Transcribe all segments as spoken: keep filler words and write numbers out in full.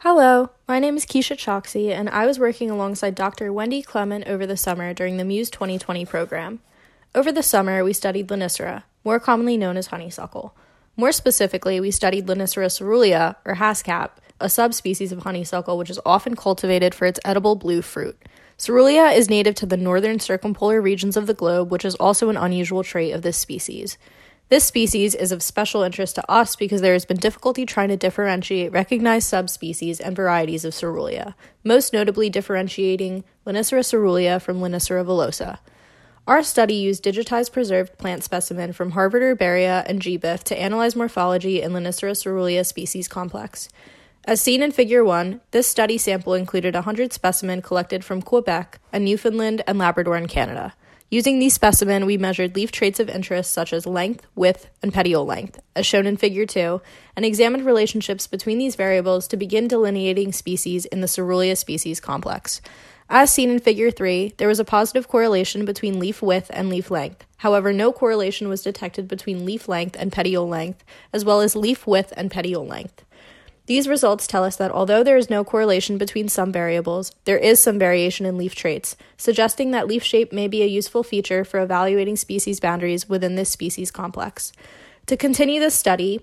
Hello, my name is Keisha Choksey, and I was working alongside Doctor Wendy Clement over the summer during the Muse twenty twenty program. Over the summer, we studied Lonicera, more commonly known as honeysuckle. More specifically, we studied Lonicera caerulea, or haskap, a subspecies of honeysuckle which is often cultivated for its edible blue fruit. Caerulea is native to the northern circumpolar regions of the globe, which is also an unusual trait of this species. This species is of special interest to us because there has been difficulty trying to differentiate recognized subspecies and varieties of Caerulea, most notably differentiating Lonicera caerulea from Lonicera villosa. Our study used digitized preserved plant specimen from Harvard Herbaria and G B I F to analyze morphology in Lonicera caerulea species complex. As seen in Figure one, this study sample included one hundred specimens collected from Quebec and Newfoundland and Labrador in Canada. Using these specimens, we measured leaf traits of interest such as length, width, and petiole length, as shown in Figure two, and examined relationships between these variables to begin delineating species in the Caerulea species complex. As seen in Figure three, there was a positive correlation between leaf width and leaf length. However, no correlation was detected between leaf length and petiole length, as well as leaf width and petiole length. These results tell us that although there is no correlation between some variables, there is some variation in leaf traits, suggesting that leaf shape may be a useful feature for evaluating species boundaries within this species complex. To continue this study,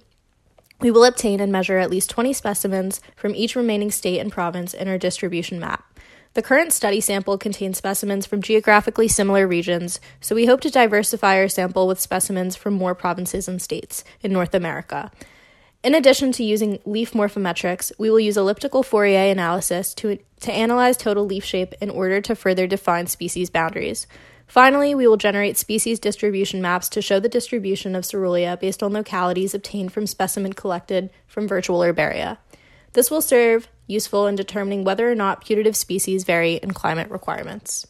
we will obtain and measure at least twenty specimens from each remaining state and province in our distribution map. The current study sample contains specimens from geographically similar regions, so we hope to diversify our sample with specimens from more provinces and states in North America. In addition to using leaf morphometrics, we will use elliptical Fourier analysis to, to analyze total leaf shape in order to further define species boundaries. Finally, we will generate species distribution maps to show the distribution of Caerulea based on localities obtained from specimen collected from virtual herbaria. This will serve useful in determining whether or not putative species vary in climate requirements.